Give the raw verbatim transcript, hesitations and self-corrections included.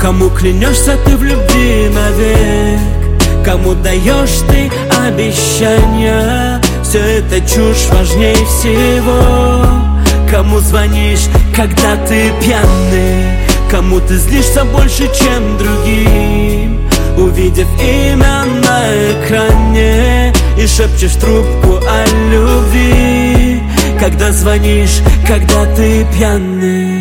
Кому клянешься ты в любви навек? Кому даешь ты обещания? Все это чушь важнее всего. Кому звонишь, когда ты пьяный? Кому ты злишься больше, чем другим, увидев имя на экране, и шепчешь трубку о любви, когда звонишь, когда ты пьяный?